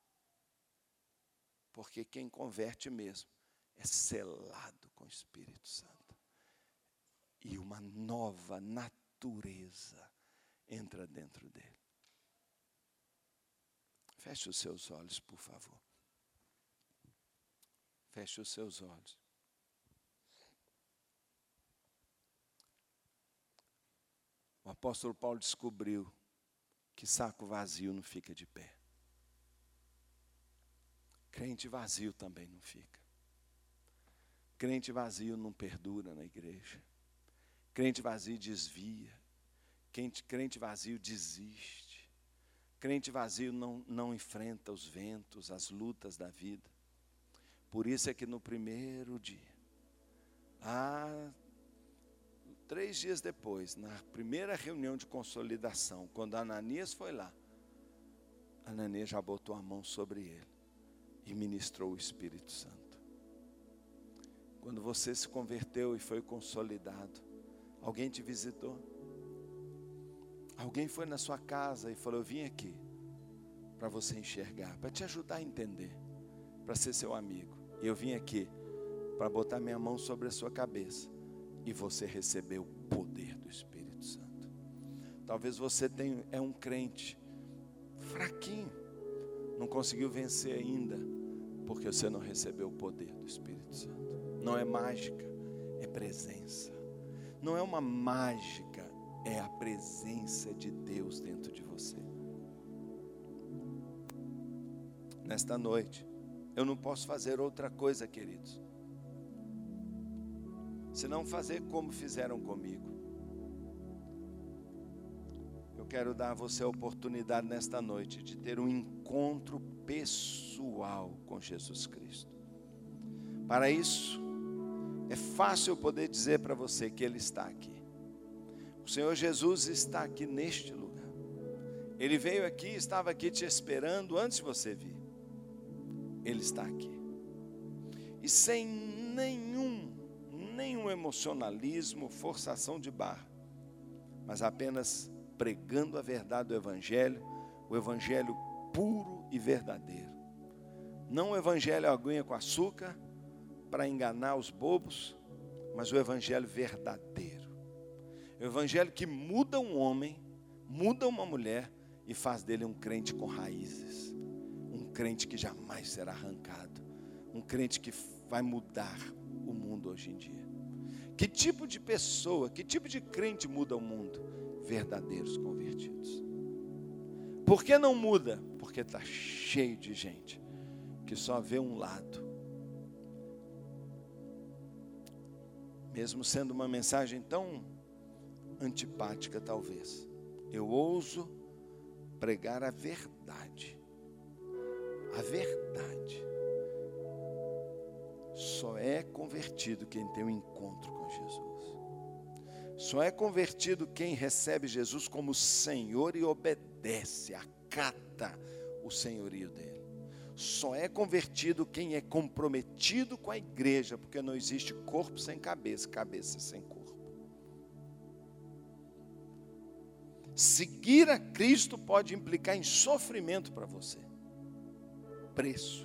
Porque quem converte mesmo é selado com o Espírito Santo. E uma nova natureza entra dentro dele. Feche os seus olhos, por favor. Feche os seus olhos. O apóstolo Paulo descobriu que saco vazio não fica de pé. Crente vazio também não fica. Crente vazio não perdura na igreja. Crente vazio desvia. Crente vazio desiste. Crente vazio não enfrenta os ventos, as lutas da vida. Por isso é que no primeiro dia, 3 dias depois, na primeira reunião de consolidação, quando Ananias foi lá, Ananias já botou a mão sobre ele e ministrou o Espírito Santo. Quando você se converteu e foi consolidado, alguém te visitou? Alguém foi na sua casa e falou, eu vim aqui para você enxergar, para te ajudar a entender, para ser seu amigo. E eu vim aqui para botar minha mão sobre a sua cabeça e você recebeu o poder do Espírito Santo. Talvez você é um crente fraquinho, não conseguiu vencer ainda, porque você não recebeu o poder do Espírito Santo. Não é mágica, é presença. Não é uma mágica, é a presença de Deus dentro de você. Nesta noite, eu não posso fazer outra coisa, queridos, senão fazer como fizeram comigo. Eu quero dar a você a oportunidade nesta noite de ter um encontro pessoal com Jesus Cristo. Para isso, é fácil eu poder dizer para você que Ele está aqui. O Senhor Jesus está aqui neste lugar. Ele veio aqui, estava aqui te esperando antes de você vir. Ele está aqui. E sem nenhum emocionalismo, forçação de barra, mas apenas pregando a verdade do Evangelho, o Evangelho puro e verdadeiro. Não o Evangelho aguinha com açúcar, para enganar os bobos, mas o Evangelho verdadeiro. O Evangelho que muda um homem, muda uma mulher e faz dele um crente com raízes. Um crente que jamais será arrancado. Um crente que vai mudar o mundo hoje em dia. Que tipo de pessoa, que tipo de crente muda o mundo? Verdadeiros convertidos. Por que não muda? Porque está cheio de gente que só vê um lado. Mesmo sendo uma mensagem tão antipática, talvez, eu ouso pregar a verdade. A verdade. Só é convertido quem tem um encontro com Jesus. Só é convertido quem recebe Jesus como Senhor e obedece, acata o senhorio dele. Só é convertido quem é comprometido com a igreja, porque não existe corpo sem cabeça, cabeça sem corpo. Seguir a Cristo pode implicar em sofrimento para você. Preço.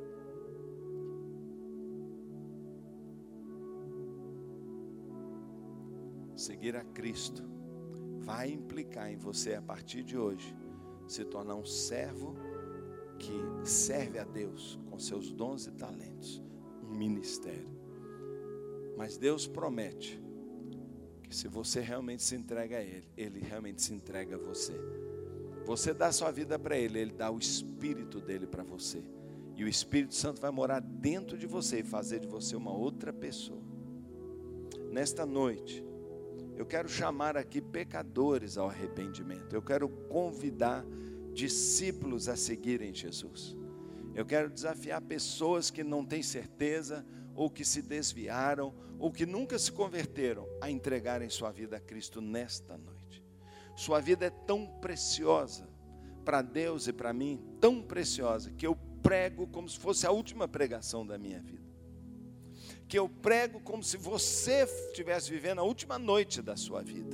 Seguir a Cristo vai implicar em você, a partir de hoje, se tornar um servo que serve a Deus com seus dons e talentos, um ministério. Mas Deus promete que se você realmente se entrega a Ele, Ele realmente se entrega a você. Você dá a sua vida para Ele, Ele dá o Espírito dEle para você. E o Espírito Santo vai morar dentro de você e fazer de você uma outra pessoa. Nesta noite, eu quero chamar aqui pecadores ao arrependimento. Eu quero convidar discípulos a seguirem Jesus. Eu quero desafiar pessoas que não têm certeza, ou que se desviaram, ou que nunca se converteram, a entregarem sua vida a Cristo nesta noite. Sua vida é tão preciosa para Deus e para mim, tão preciosa, que eu prego como se fosse a última pregação da minha vida. Que eu prego como se você estivesse vivendo a última noite da sua vida.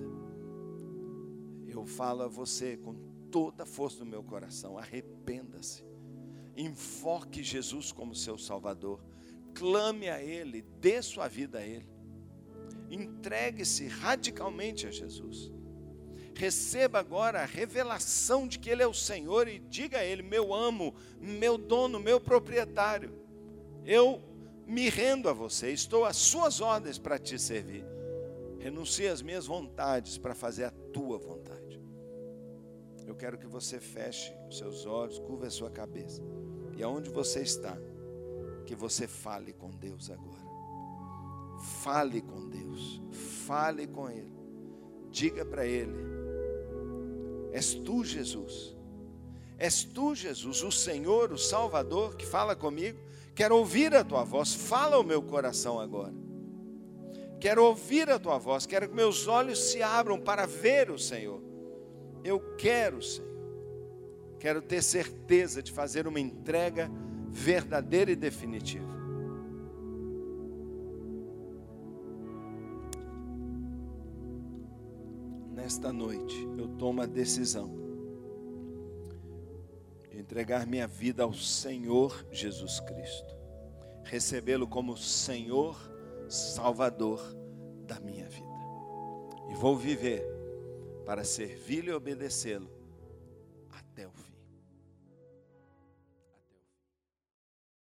Eu falo a você com toda a força do meu coração: arrependa-se, invoque Jesus como seu Salvador, clame a Ele, dê sua vida a Ele, entregue-se radicalmente a Jesus. Receba agora a revelação de que Ele é o Senhor e diga a Ele: meu amo, meu dono, meu proprietário, eu me rendo a você, estou às suas ordens para te servir. Renuncie às minhas vontades para fazer a tua vontade. Eu quero que você feche os seus olhos, curva a sua cabeça, e aonde você está, que você fale com Deus agora. Fale com Deus, fale com Ele, diga para Ele: és tu, Jesus, és tu, Jesus, o Senhor, o Salvador, que fala comigo. Quero ouvir a tua voz, fala ao meu coração agora. Quero ouvir a tua voz, quero que meus olhos se abram para ver o Senhor. Eu quero, Senhor, quero ter certeza de fazer uma entrega verdadeira e definitiva. Nesta noite eu tomo a decisão de entregar minha vida ao Senhor Jesus Cristo, recebê-lo como Senhor, Salvador da minha vida, e vou viver para servi-lo e obedecê-lo até o fim.